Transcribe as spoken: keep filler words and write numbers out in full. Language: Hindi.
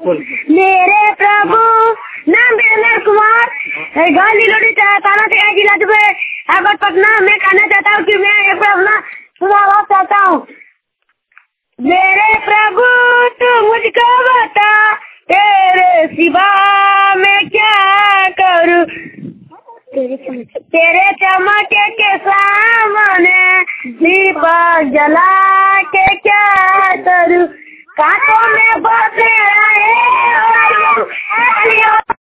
मेरे प्रभु नाम वीरेंद्र कुमार गांधी लोडी थाना से जिला दुबई अगर पटना। मैं कहना चाहता हूँ कि मैं एक अपना सुनाना चाहता हूँ। मेरे प्रभु तू मुझको बता तेरे सिवा मैं क्या करूँ, तेरे चमके के सामने दीपक जला के क्या करूँ, कांटों में बसे रहे